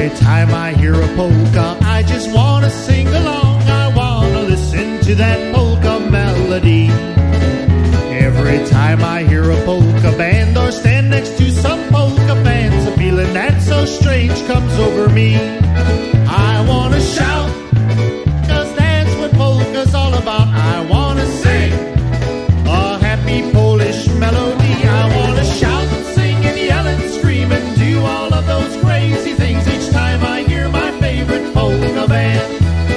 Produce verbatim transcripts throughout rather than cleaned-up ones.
Every time I hear a polka, I just want to sing along. I want to listen to that polka melody. Every time I hear a polka band or stand next to some polka fans, a feeling that's so strange comes over me. I want to shout, 'cause that's what polka's all about. I want to sing a happy Polish melody. I want to shout and sing and yell and scream and do all of those crazy things each time I hear my favorite polka band.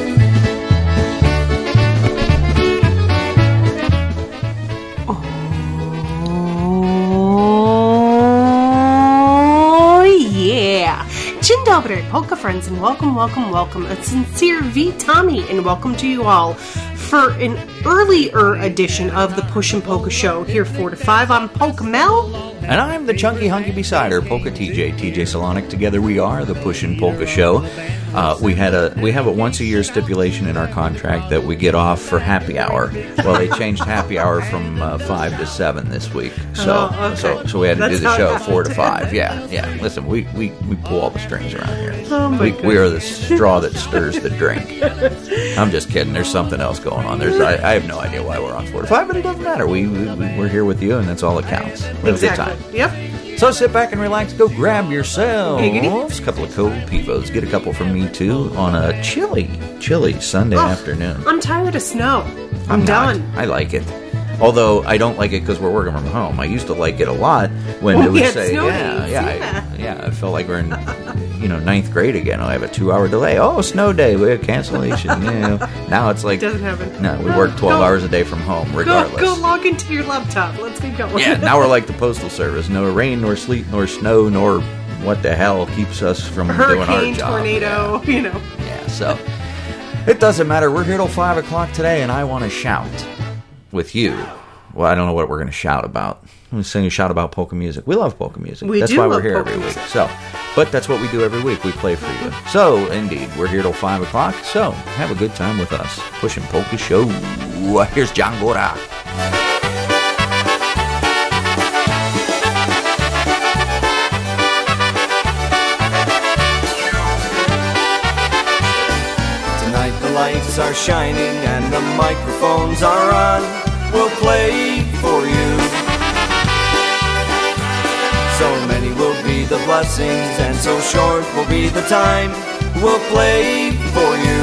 Dzień dobry, polka friends, and welcome, welcome, welcome. A sincere witamy, and welcome to you all for an earlier edition of the Push and Polka Show. Here four to five, I'm Polka Mel. And I'm the chunky hunky beside her, Polka T J, T J Solonic. Together we are the Push and Polka Show. Uh, we had a we have a once a year stipulation in our contract that we get off for happy hour. Well, they changed happy hour from uh, five to seven this week, so oh, okay. so so we had to That's do the show how- four to five. Yeah, yeah. Listen, we, we, we pull all the strings around here. Oh my we, we are the goodness. straw that stirs the drink. I'm just kidding. There's something else going on. There's I, I have no idea why we're on four to five, but it doesn't matter. We, we we're here with you, and that's all that counts. We have a good Exactly. time. Yep. So sit back and relax. Go grab yourselves Giggity. a couple of cold Pivos. Get a couple from me, too, on a chilly, chilly Sunday Oh, afternoon. I'm tired of snow. I'm, not. done. I like it. Although I don't like it because we're working from home. I used to like it a lot when Oh, it would yeah, say, snow yeah, days, yeah, yeah. I, yeah. I felt like we're in, you know, ninth grade again. I have a two-hour delay. Oh, snow day. We have cancellation. Yeah. Now it's like, Doesn't happen. no, we No, work twelve go- hours a day from home, Go, regardless. go log into your laptop. Let's get going. Yeah, now we're like the Postal Service. No rain, nor sleet, nor snow, nor what the hell keeps us from doing our Hurricane, job. tornado, you know. Yeah, yeah, so it doesn't matter. We're here till five o'clock today, and I want to shout with you. Well, I don't know what we're going to shout about. I'm going to sing a shout about polka music. We love polka music. We that's do why love we're here polka every music. week. So, but that's what we do every week. We play for you. So, indeed, we're here till five o'clock. So, have a good time with us. Pushing Polka Show. Here's John Gora. Tonight the lights are shining and the microphones are on. We'll play for you. So many will be the blessings and so short will be the time. We'll play for you.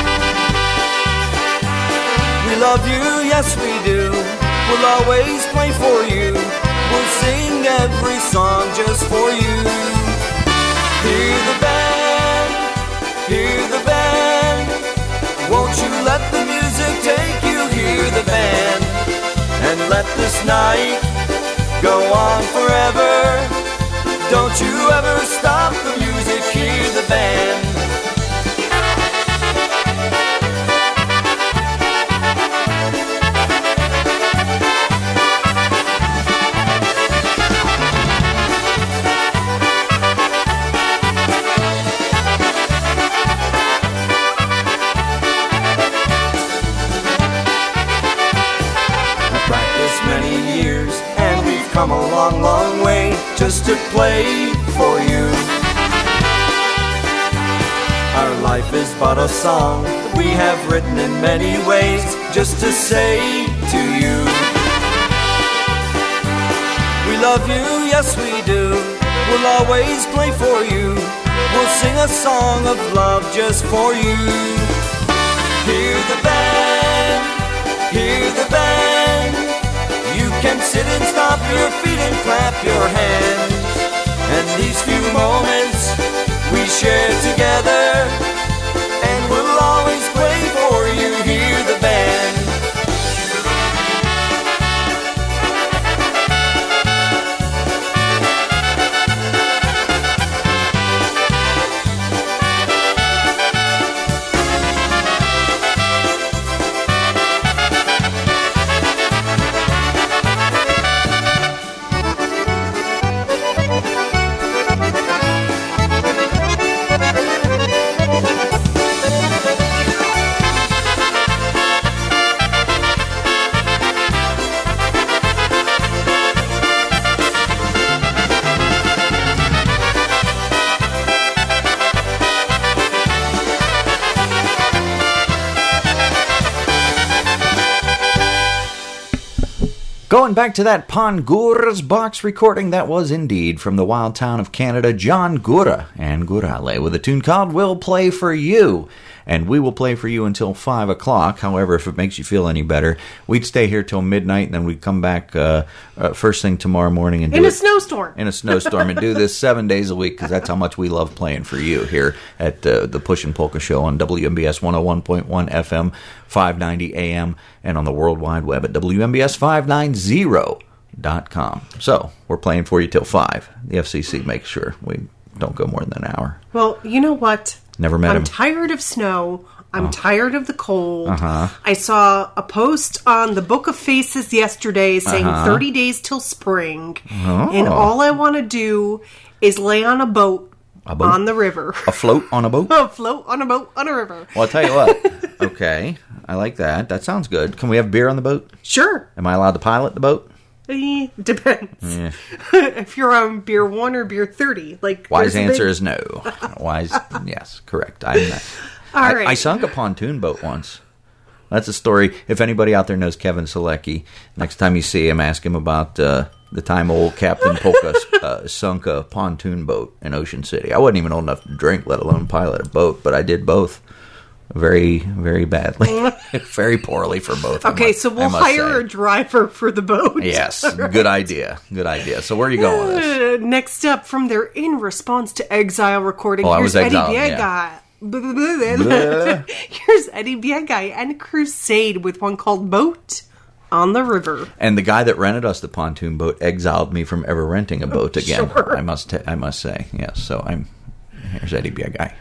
We love you, yes we do. We'll always play for you. We'll sing every song just for you. Hear the band, hear the band. Won't you let the music take you? Hear the band, and let this night go on forever. Don't you ever stop the music, hear the band. Many years and we've come a long, long way just to play for you. Our life is but a song that we have written in many ways just to say to you. We love you, yes we do. We'll always play for you. We'll sing a song of love just for you. Hear the band, hear the band. You can sit and stomp your feet and clap your hands. And these few moments we share together, and we'll always play for you. Hear the band. Going back to that Pangours box recording, that was indeed from the wild town of Canada, John Gura and Gurale, with a tune called We'll Play For You. And we will play for you until five o'clock. However, if it makes you feel any better, we'd stay here till midnight, and then we'd come back uh, uh, first thing tomorrow morning. and do In a it snowstorm. In a snowstorm, and do this seven days a week, because that's how much we love playing for you here at uh, the Pushin' Polka Show on W M B S one oh one point one F M, five ninety A M, and on the World Wide Web at W M B S five ninety dot com. So, we're playing for you till five. The F C C makes sure we don't go more than an hour. Well, you know what? Never met I'm him. I'm tired of snow. I'm oh. tired of the cold. Uh-huh. I saw a post on the Book of Faces yesterday saying uh-huh. thirty days till spring. Oh. And all I want to do is lay on a boat, a boat? on the river. Afloat on a boat? Afloat on a boat on a river. Well, I'll tell you what. Okay. I like that. That sounds good. Can we have beer on the boat? Sure. Am I allowed to pilot the boat? Eh, depends. Yeah. If you're on beer one or beer thirty. Like, Wise answer big... is no. Wise, yes, correct. I'm not. All I, right. I sunk a pontoon boat once. That's a story. If anybody out there knows Kevin Selecki, next time you see him, ask him about uh, the time old Captain Polka uh, sunk a pontoon boat in Ocean City. I wasn't even old enough to drink, let alone pilot a boat, but I did both. Very, very badly. Very poorly for both. Okay, must, so we'll hire say. a driver for the boat. Yes, right. Good idea. Good idea. So where are you going with this? Uh, next up, from their In Response to Exile recording, oh, here's I was Eddie exiled, Biega. yeah. Here's Eddie Biega and Crusade with one called Boat on the River. And the guy that rented us the pontoon boat exiled me from ever renting a boat again. Sure. I must, t- I must say, yes. So I'm. Here's Eddie Biega.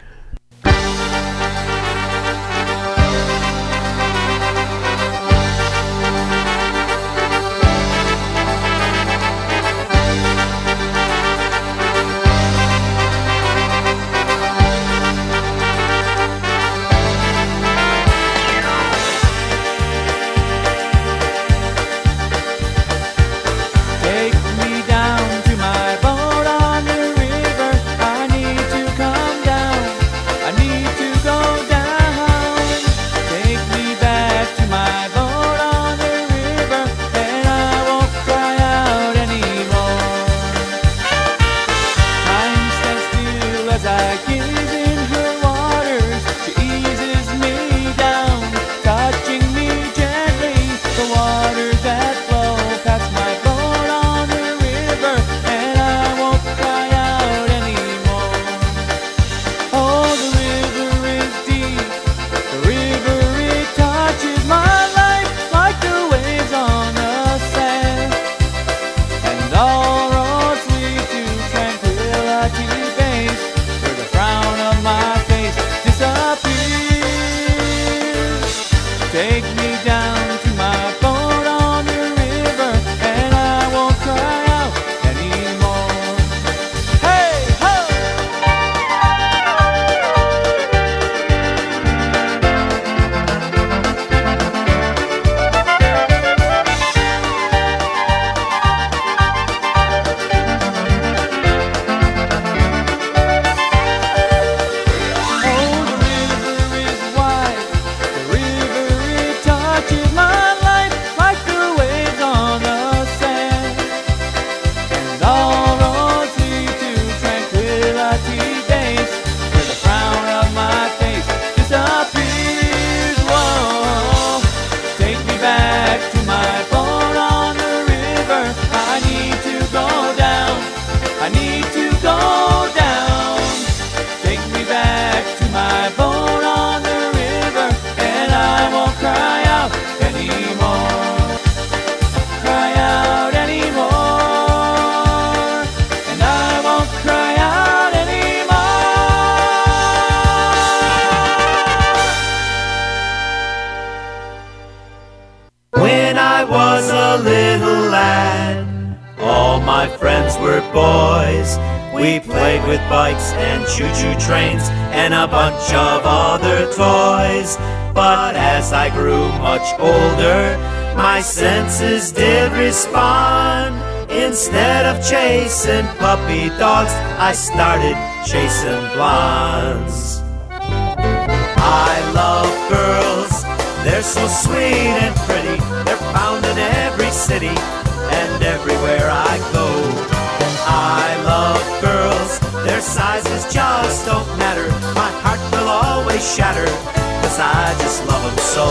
We played with bikes and choo-choo trains and a bunch of other toys. But as I grew much older, my senses did respond. Instead of chasing puppy dogs, I started chasing blondes. I love girls, they're so sweet and pretty. They're found in every city. and everywhere I go. I love girls, their sizes just don't matter. My heart will always shatter, 'cause I just love them so.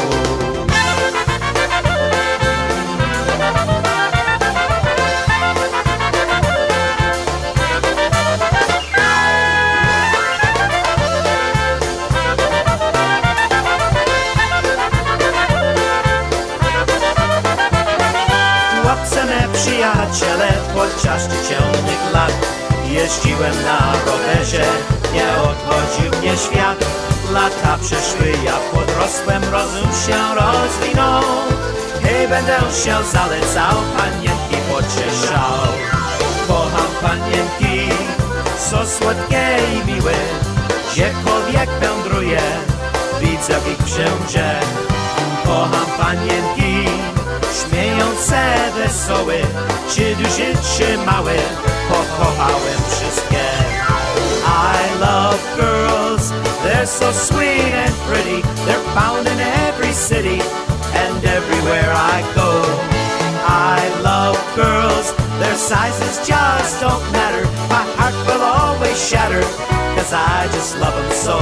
Przyjaciele, podczas dziecięcych lat jeździłem na rowerze, nie odchodził mnie świat. Lata przeszły, ja podrosłem, rozum się rozwinął. Hej, będę się zalecał, panienki pocieszał. Kocham panienki, są słodkie i miłe. Gdziekolwiek wędruję, widzę ich wszędzie. Kocham panienki, śmiejące, wesołe, czy duży, czy mały, pokochałem wszystkie. I love girls, they're so sweet and pretty. They're found in every city and everywhere I go. I love girls, their sizes just don't matter. My heart will always shatter, 'cause I just love them so.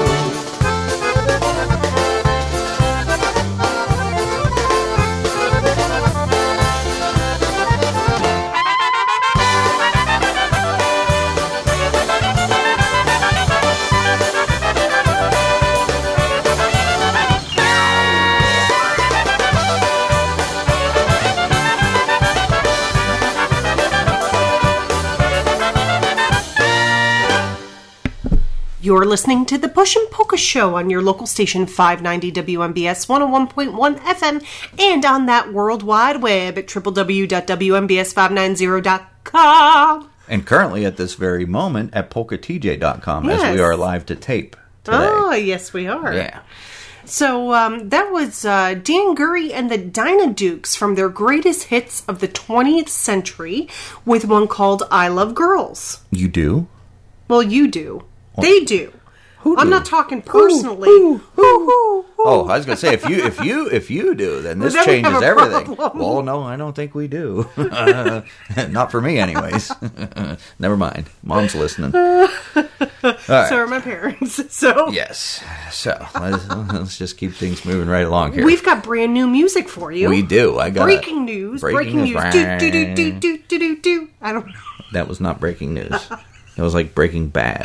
You're listening to the Pushin' Polka Show on your local station five ninety W M B S one oh one point one F M and on that World Wide Web at w w w dot w m b s five ninety dot com. And currently at this very moment at polka t j dot com Yes. as we are live to tape today. Oh, yes, we are. Yeah. So um, that was uh, Dan Gurry and the Dynadukes from their greatest hits of the twentieth century with one called I Love Girls. You do? Well, you do. They do. Who I'm do? not talking personally. Who, who, Who, who, who? Oh, I was going to say, if you if you, if you do, then this Then we have changes a everything. problem. Well, no, I don't think we do. Uh, not for me, anyways. Never mind. Mom's listening. All right. So are my parents. So Yes. So, let's, let's just keep things moving right along here. we've got brand new music for you. We do. I got breaking news. Breaking, news. Do, do, do, do, do, do, do, do. I don't know. That was not breaking news. It was like Breaking Bad.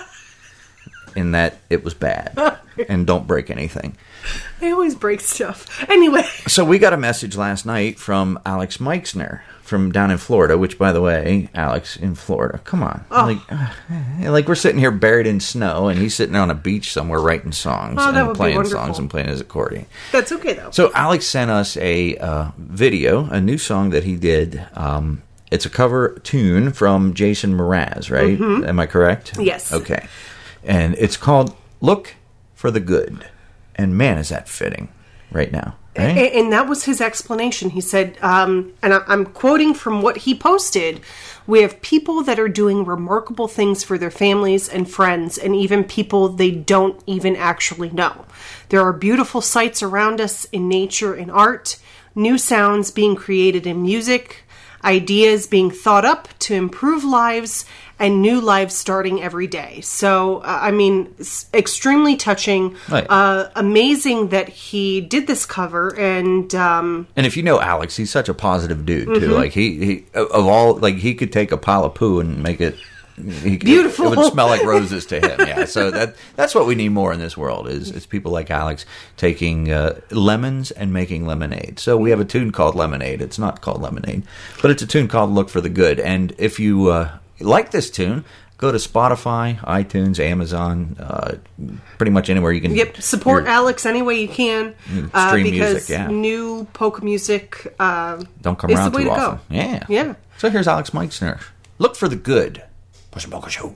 In that it was bad. And don't break anything. I always break stuff. Anyway. So we got a message last night from Alex Meixner from down in Florida, which, by the way, Alex in Florida, come on. Oh. Like, uh, like we're sitting here buried in snow, and he's sitting on a beach somewhere writing songs Oh, that and would be playing wonderful. songs and playing his accordion. That's okay, though. So Alex sent us a uh, video, a new song that he did. Um, it's a cover tune from Jason Mraz, right? Mm-hmm. Am I correct? Yes. Okay. And it's called Look for the Good. And man, is that fitting right now. Right? A- And that was his explanation. He said, um, and I- I'm quoting from what he posted, we have people that are doing remarkable things for their families and friends, and even people they don't even actually know. There are beautiful sights around us in nature and art, new sounds being created in music, ideas being thought up to improve lives, and new lives starting every day. So, uh, I mean, it's extremely touching. Right. Uh, amazing that he did this cover, and um, And if you know Alex, he's such a positive dude, too. Mm-hmm. Like, he, he, of all, like, he could take a pile of poo and make it... He, Beautiful. It, it would smell like roses to him, yeah. So that that's what we need more in this world, is, is people like Alex taking uh, lemons and making lemonade. So we have a tune called Lemonade. It's not called Lemonade, but it's a tune called Look for the Good. And if you uh, like this tune, go to Spotify, iTunes, Amazon, uh, pretty much anywhere you can. yep, support your- Alex any way you can, uh, stream because music, yeah. new polka music uh, Don't come is around the way too to often. go. Yeah. Yeah. So here's Alex Meixner. Look for the good. Pushin' Polka Show.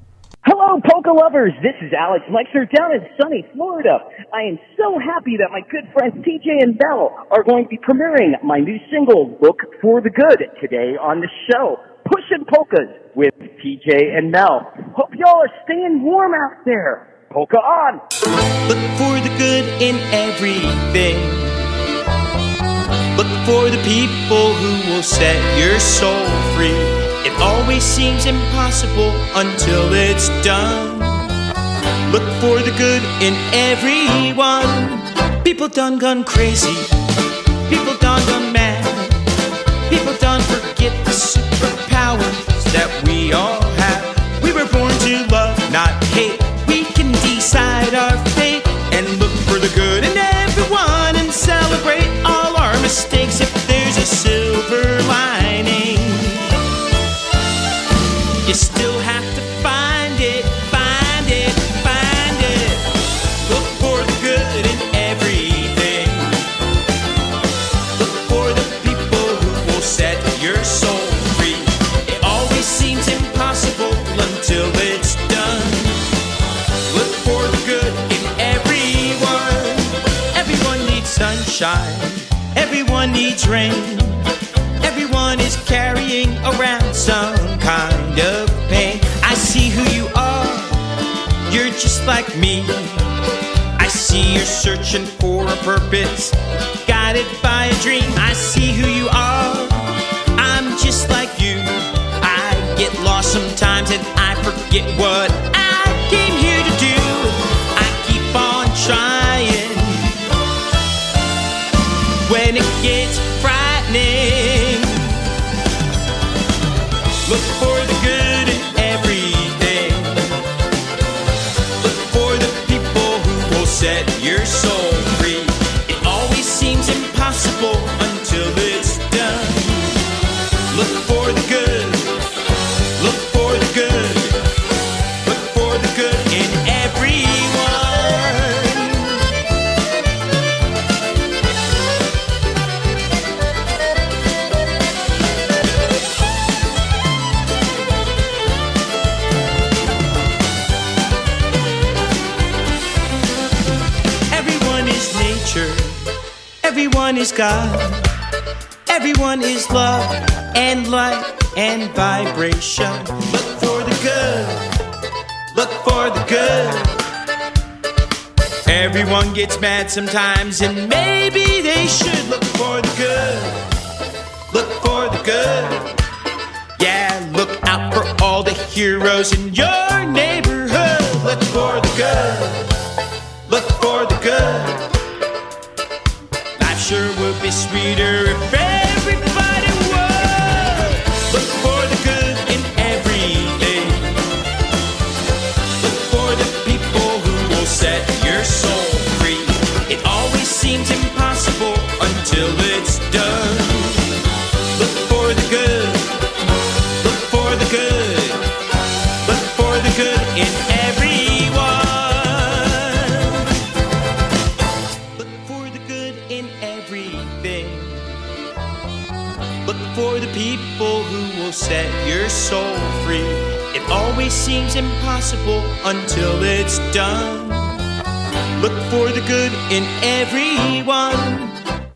Hello, polka lovers. This is Alex Meixner down in sunny Florida. I am so happy that my good friends T J and Bell are going to be premiering my new single, Look for the Good, today on the show, Pushin' Polkas with T J and Mel. Hope y'all are staying warm out there. Polka on! Look for the good in everything. Look for the people who will set your soul free. It always seems impossible until it's done. Look for the good in everyone. People done gone crazy. People done gone mad. People done forget the superpowers that we all have. We were born to love, not hate. We can decide our fate and look for the good in everyone and celebrate all our mistakes if there's a silver lining. You still have to find it, find it, find it. Look for the good in everything. Look for the people who will set your soul free. It always seems impossible until it's done. Look for the good in everyone. Everyone needs sunshine. Everyone needs rain. Everyone is carrying around some kind of pain. I see who you are. You're just like me. I see you're searching for a purpose, guided by a dream. I see who you are. I'm just like you. I get lost sometimes and I forget what I came here to do. I keep on trying when it gets frightening. Look for the good in everything. Look for the people who will set your soul free. It always seems impossible until it's done. Look for the good. Look for the good. Look for the good in everyone. Everyone is nature. Everyone is God. Everyone is love and light and vibration. Look for the good. Look for the good. Everyone gets mad sometimes and maybe they should look for the good. Look for the good. Yeah, look out for all the heroes in your neighborhood. Look for the good. Look for the good. Life sure would be sweeter if everybody would. Look for the good in everything. Look for the people who will set your soul free. It always seems impossible until it's done. Look for the good. Look for the good. Look for the good in everyone. Look for the good in everything. Look for the people who will set your soul free. It always seems impossible until it's done. Look for the good in everyone.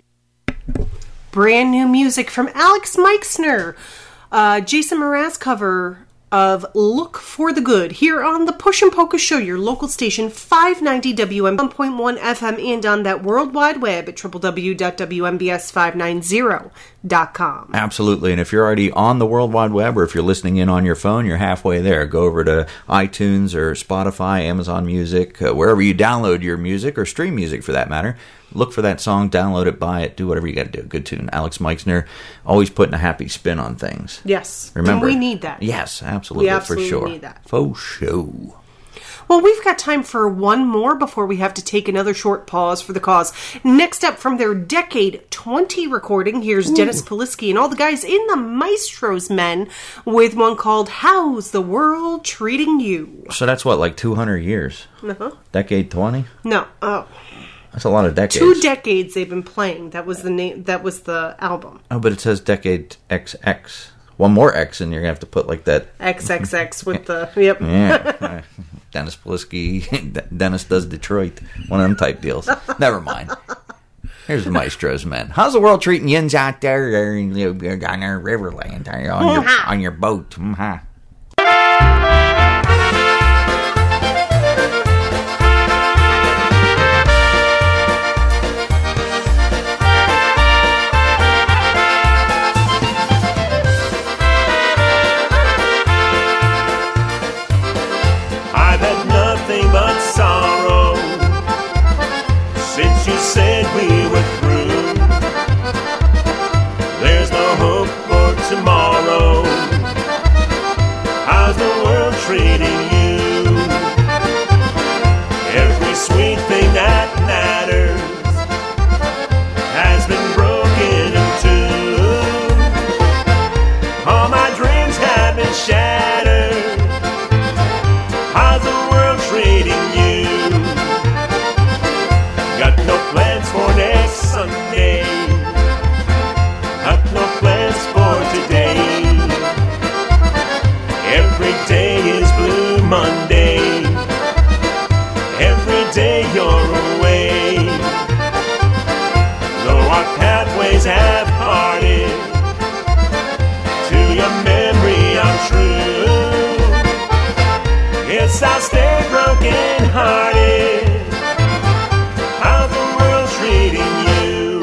Brand new music from Alex Meixner. Uh, Jason Mraz cover of Look for the Good here on the Push and Polka Show, your local station, five ninety W M one point one F M, and on that World Wide Web at w w w dot w m b s five ninety dot com. Absolutely. And if you're already on the World Wide Web, or if you're listening in on your phone, you're halfway there. Go over to iTunes or Spotify, Amazon Music, uh, wherever you download your music or stream music for that matter. Look for that song, download it, buy it, do whatever you got to do. Good tune. Alex Meixner, always putting a happy spin on things. Yes. Remember, and we need that. Yes, absolutely, we absolutely for sure. need that. For sure. Well, we've got time for one more before we have to take another short pause for the cause. Next up from their Decade twenty recording, here's Ooh. Dennis Polisky and all the guys in the Maestros Men with one called How's the World Treating You? So that's what, like two hundred years? Uh-huh. Decade twenty? No. Oh. That's a lot of decades. Two decades they've been playing. That was the name. That was the album. Oh, but it says Decade X X. One more X, and you're gonna have to put like that X X X with the yep. Yeah, Dennis Polisky. Dennis does Detroit. One of them type deals. Never mind. Here's the Maestros Men. How's the world treating yins out there? You're on your Riverland, on your on your boat. Mm-hmm. day is Blue Monday. Every day you're away. Though our pathways have parted, to your memory I'm true. Yes, I'll stay broken hearted. How the world's treating you.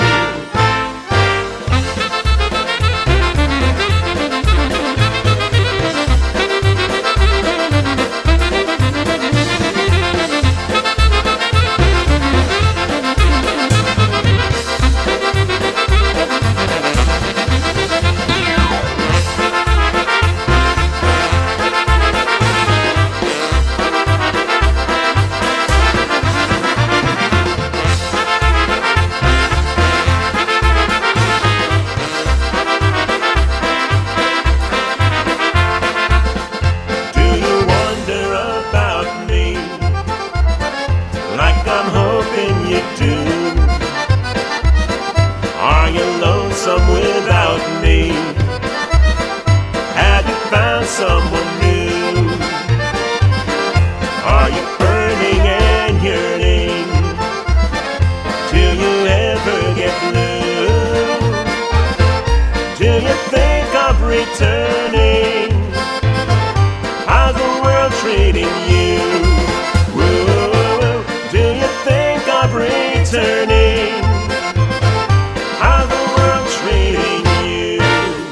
Someone new. Are you burning and yearning? Do you ever get blue? Do you think of returning? How's the world treating you? Woo, do you think of returning? How's the world treating you?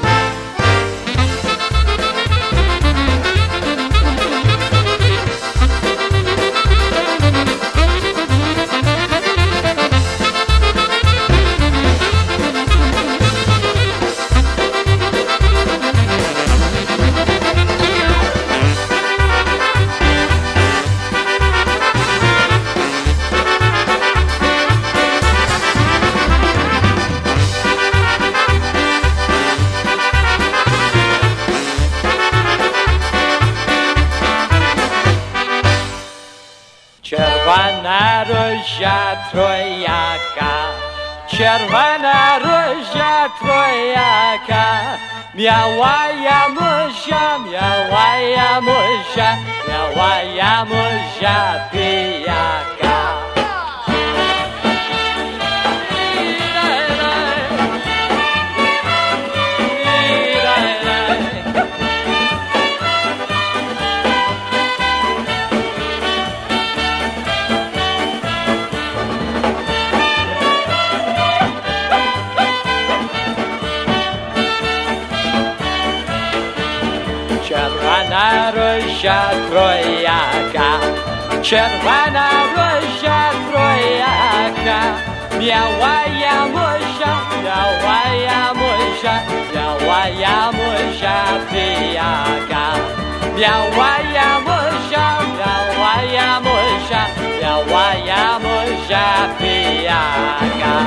Czerwona róża trojaka, czerwona róża trojaka, miała Janusia, miała Janusia, miała Janusia pijaka. Czerwona róża trojaka, czerwona róża trojaka, miała Janusia, miała Janusia, miała Janusia pijaka. Miała Janusia, miała Janusia, miała Janusia pijaka.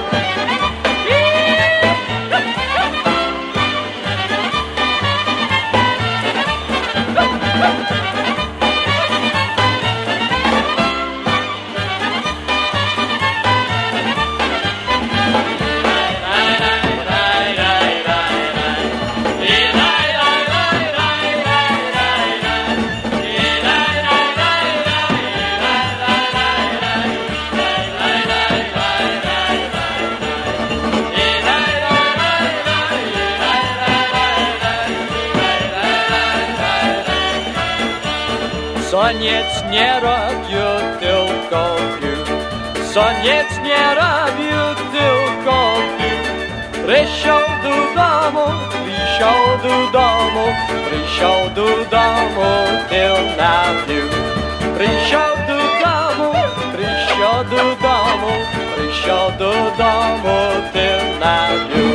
Soniec nie robił, tylko pił. Soniec nie robił, tylko pił. Przyszedł do domu, przyszedł do domu, przyszedł do domu, tył napił. Przyszedł do domu, przyszedł do domu, przyszedł do domu, tył napił.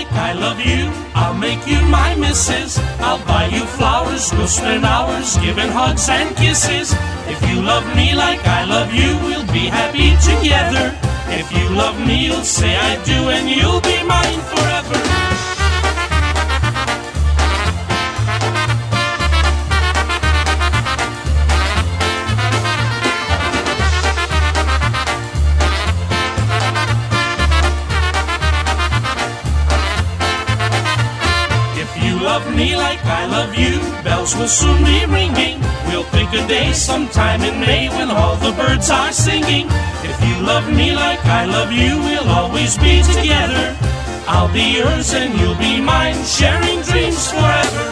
like I love you, I'll make you my missus. I'll buy you flowers, we'll spend hours giving hugs and kisses. If you love me like I love you, we'll be happy together. If you love me, you'll say I do, and you'll be mine forever. Love me like I love you, bells will soon be ringing. We'll pick a day sometime in May when all the birds are singing. If you love me like I love you, we'll always be together. I'll be yours and you'll be mine, sharing dreams forever.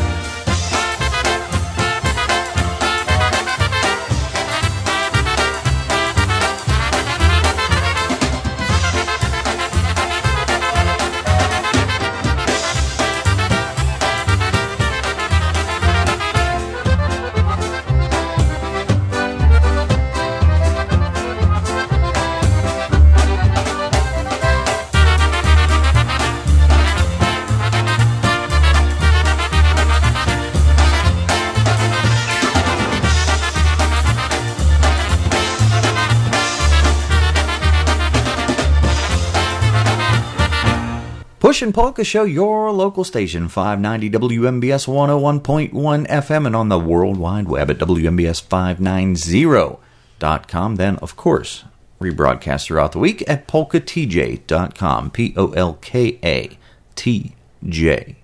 Pushin' Polka Show, your local station, five ninety W M B S one oh one point one F M, and on the World Wide Web at W M B S five ninety dot com. Then, of course, rebroadcast throughout the week at polka t j dot com. P O L K A T J.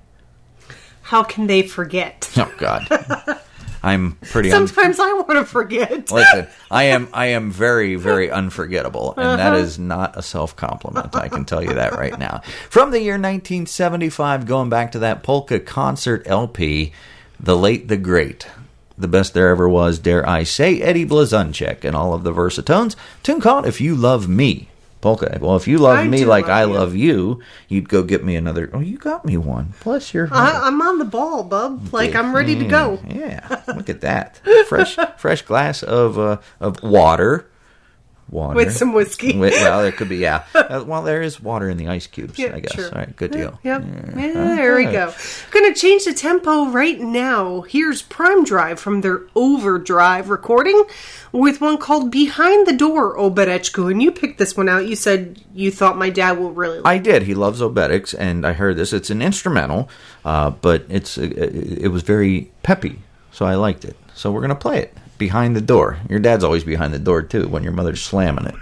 How can they forget? Oh, God. I'm pretty... Un- Sometimes I want to forget. Listen, I am I am very, very unforgettable, and Uh-huh. that is not a self-compliment. I can tell you that right now. From the year nineteen seventy-five, going back to that polka concert L P, The Late, the Great, the best there ever was, dare I say, Eddie Blazonczyk and all of the Versatones. Tune called If You Love Me. Polka. Well, if you love I me do like love I you. love you, you'd go get me another... Oh, you got me one. Bless your heart. I, I'm on the ball, bub. Like, I'm ready to go. Yeah, look at that. Fresh fresh glass of uh, of water. Water. With some whiskey. With, well, there could be, yeah. Uh, well, there is water in the ice cubes, Yeah, I guess. sure. All right, good deal. Yep. Yeah, there we go. Gonna change the tempo right now. Here's Prime Drive from their Overdrive recording with one called Behind the Door, Obereczku. And you picked this one out. You said you thought my dad will really like I did. He loves Obetics, and I heard this. It's an instrumental, uh, but it's uh, it was very peppy, so I liked it. So we're going to play it. Behind the Door. Your dad's always behind the door, too, when your mother's slamming it.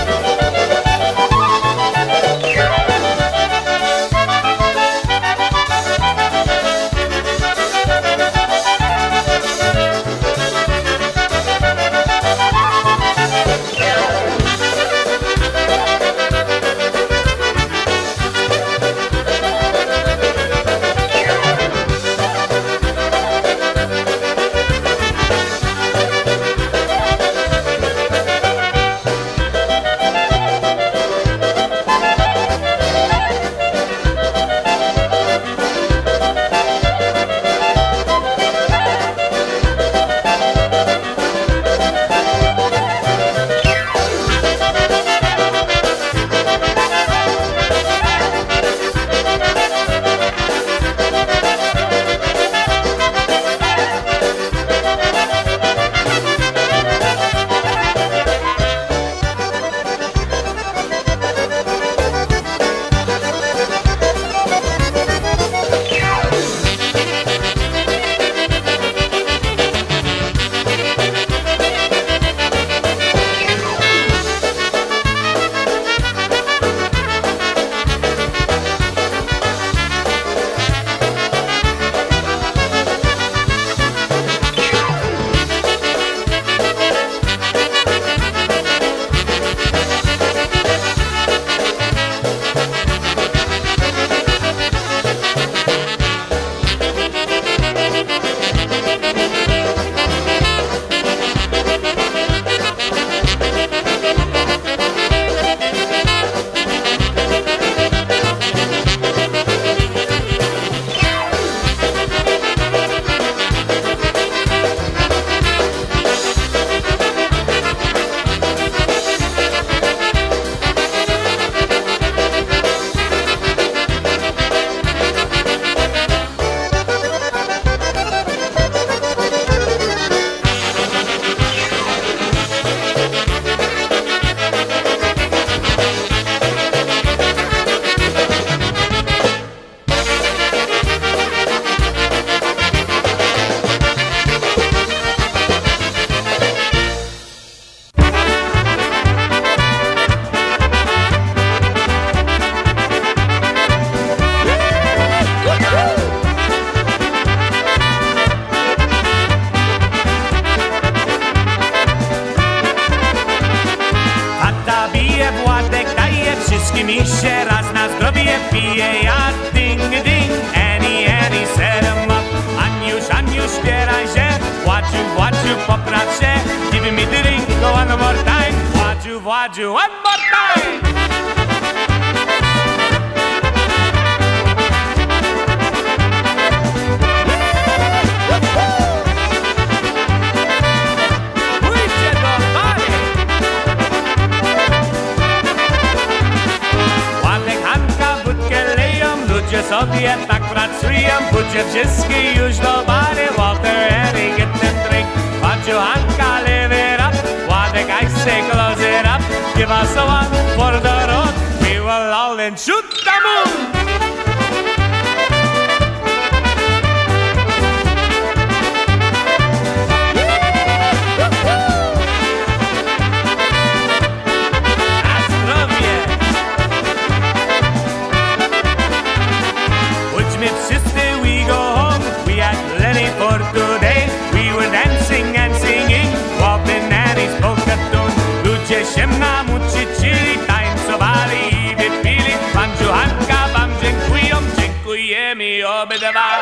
Thank you. a ding-a-ding. Annie, Annie, set him up. Aniusz, Aniusz, there I said. Waju, waju, popracie. Give me the ring, go one more time. Waju, waju, one more time. Ludzie sobie tak pracują, budzie wszystkie już do bary. Walter, Eddie, get them drink. Patrz, Hanka, live it up. Władek, I say, close it up. Give us a one for the road. We will all and shoot the moon. For today, we were dancing and singing, walking Annie's polka tune. Ludzie się namuczyli, tańcowali i wypili. Pan Hanka wam dziękują, dziękujemy obydwa.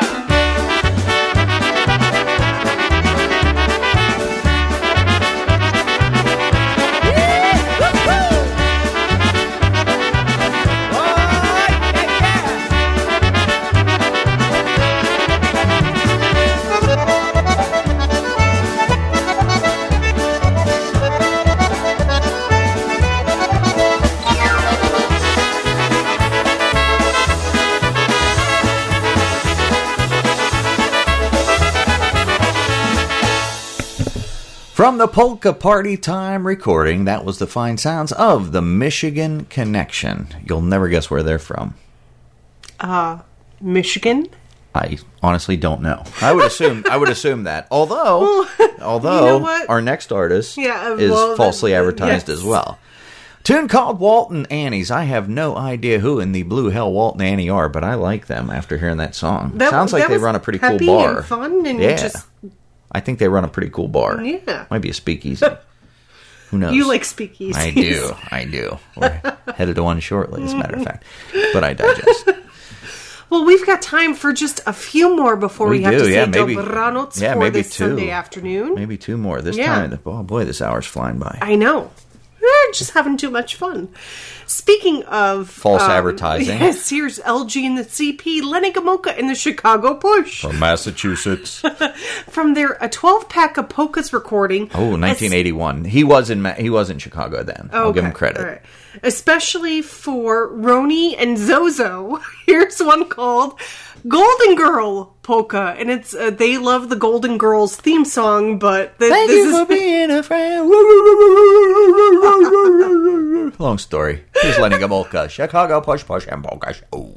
From the Polka Party Time recording, that was the fine sounds of the Michigan Connection. You'll never guess where they're from. Uh, Michigan? I honestly don't know. I would assume I would assume that. Although although You know what? our next artist Yeah, is well, falsely then, advertised yes. as well. Tune called Walton Annie's. I have no idea who in the blue hell Walton Annie are, but I like them after hearing that song. That- Sounds like that they was run a pretty cool peppy bar. and fun and yeah. just- I think they run a pretty cool bar. Yeah. Might be a speakeasy. Who knows? You like speakeasies. I do. I do. We're headed to one shortly, as a matter of fact. But I digest. Well, we've got time for just a few more before we, We have do, to say yeah, maybe- dobranoc yeah, for maybe this two. Sunday afternoon. Maybe two more. This Yeah. time, oh boy, this hour's flying by. I know. We're just having too much fun. Speaking of... False um, advertising. Yes, here's L G and the C P, Lenny Gomulka and the Chicago Push. From Massachusetts. From their a twelve-pack of polkas recording. Oh, nineteen eighty-one. He was in Ma- he was in Chicago then. I'll give him credit. all right. Especially for Roni and Zozo. Here's one called Golden Girl Polka, and it's uh, they love the Golden Girls theme song, but th- Thank this you is for being a friend. Long story. Here's Lenny Gomulka. Chicago Push Push and Polka Show.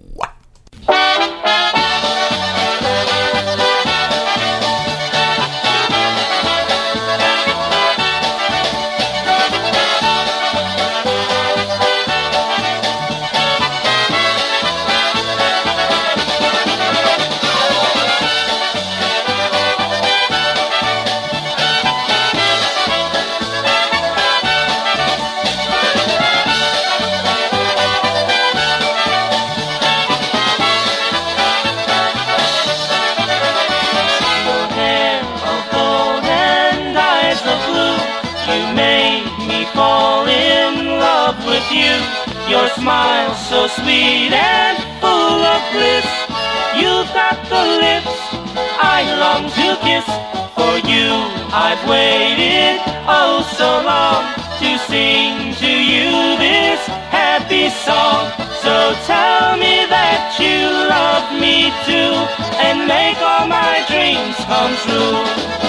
Hair of gold and eyes of blue, you made me fall in love with you. Your smile so sweet and full of bliss. You've got the lips I long to kiss. For you I've waited oh so long to sing to you this happy song. So tell me that you love me too, and make all my dreams come true.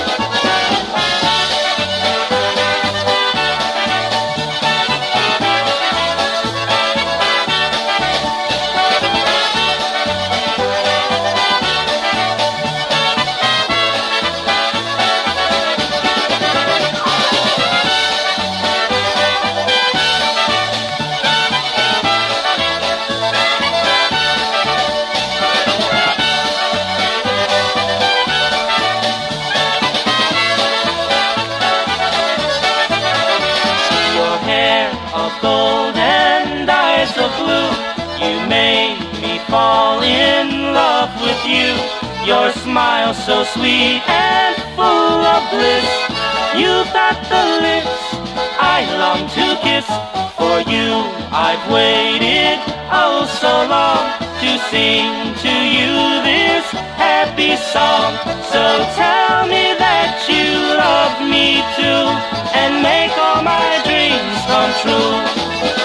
fall in love with you. Your smile so sweet and full of bliss. You've got the lips I long to kiss. For you I've waited oh so long to sing to you this happy song. So tell me that you love me too, and make all my dreams come true.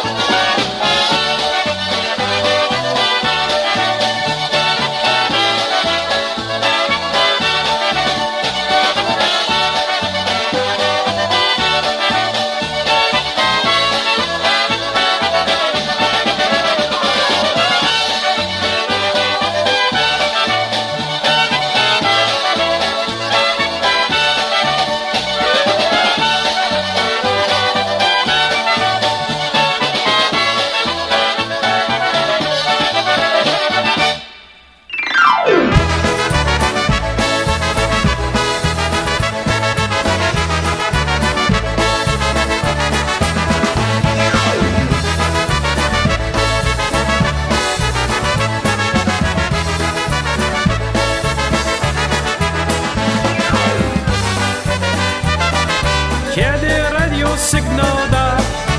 Kiedy radio sygnał da,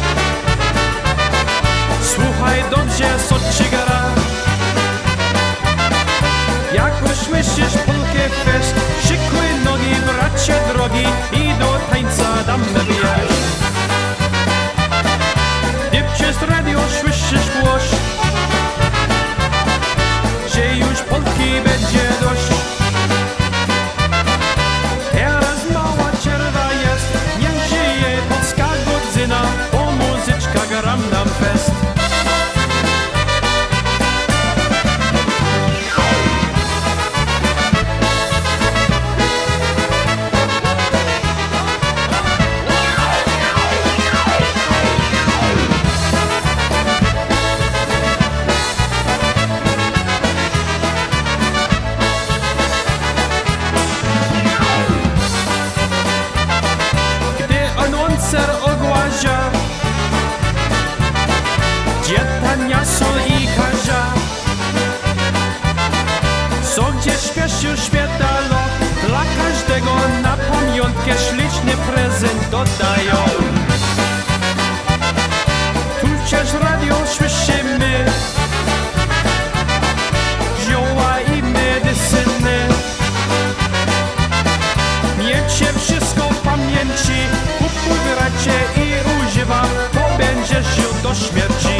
słuchaj dobrze, co ci gra. Jak usłyszysz polkę fest, szykuj nogi, bracie drogi, i do tańca damy wiesz. Gdy przez radio słyszysz głos, że już polki będzie dość. Teraz mała przerwa jest, niech żyje polska godzina, bo muzyczka gram nam fest. Ser ogłasza, gdzie tania sól i karza, co gdzie śpieszył świetalo, dla każdego na pamiątkę śliczny prezent dodają. Tu przez radio słyszymy zioła i medycyny. Miejcie wszystko w pamięci, wyracie i używam, to będziesz żył do śmierci.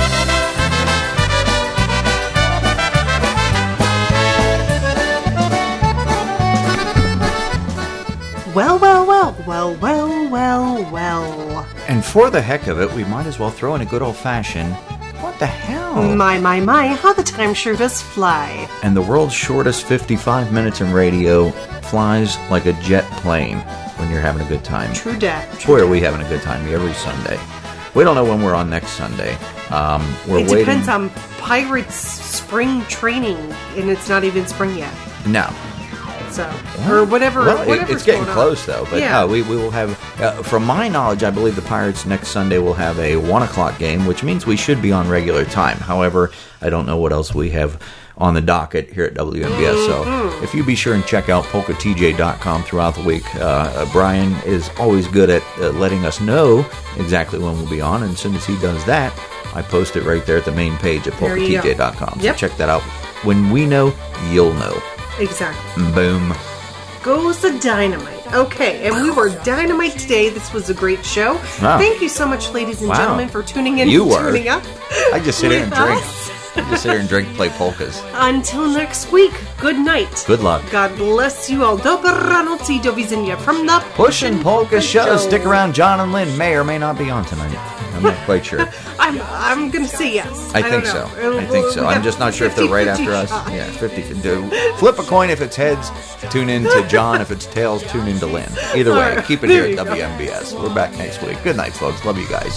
Well, well, well, well, well, well, well. And for the heck of it, we might as well throw in a good old-fashioned, what the hell? My, my, my, how the time sure does fly. And the world's shortest fifty-five minutes in radio flies like a jet plane when you're having a good time. True dat. Boy, are we having a good time every Sunday. We don't know when we're on next Sunday. Um, we're it waiting. depends on Pirates spring training, and it's not even spring yet. No. So, or whatever. Well, it- whatever's it's getting going close, on. though. But yeah. no, we, we will have, uh, from my knowledge, I believe the Pirates next Sunday will have a one o'clock game, which means we should be on regular time. However, I don't know what else we have on the docket here at W M B S. Mm-hmm. So if you be sure and check out polka T J dot com throughout the week, uh, uh, Brian is always good at uh, letting us know exactly when we'll be on. And as soon as he does that, I post it right there at the main page at There polka you T J go. dot com. Yep. So check that out. When we know, you'll know. Exactly. Boom. Goes the dynamite. Okay, and we were dynamite today. This was a great show. Wow. Thank you so much, ladies and Wow. gentlemen, for tuning in You and were. tuning up. I just sit here and with drink. us. I just sit here and drink and play polkas. Until next week, good night. Good luck. God bless you all. Dobranoc i do widzenia from the Pushing Polka Show. Stick around. John and Lynn may or may not be on tonight. I'm not quite sure. I'm I'm gonna say yes. I, don't think know. so. I think so. We I'm have just not sure if they're right fifty after us. shot. Yeah, fifty. Do flip a coin if it's heads. Tune in to John. If it's tails, tune in to Lynn. Either way, All right. keep it There here at you go. W M B S. We're back next week. Good night, folks. Love you guys.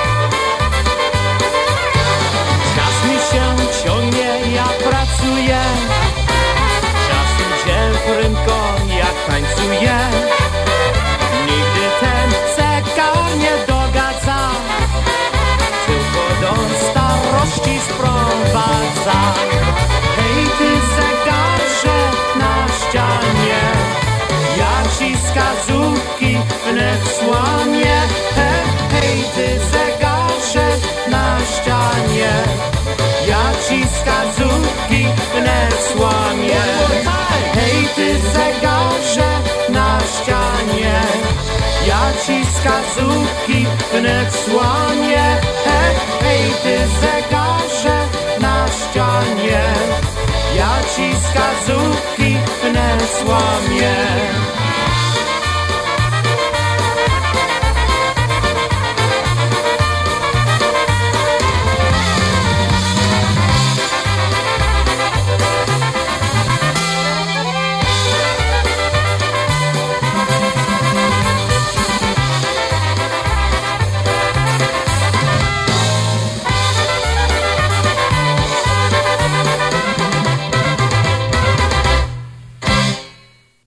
Czas mi się ciągnie, ja pracuję ci wskazówki wnet słonię. Hej, hej, ty zegarze na ścianie, ja ci wskazówki wnet słonię.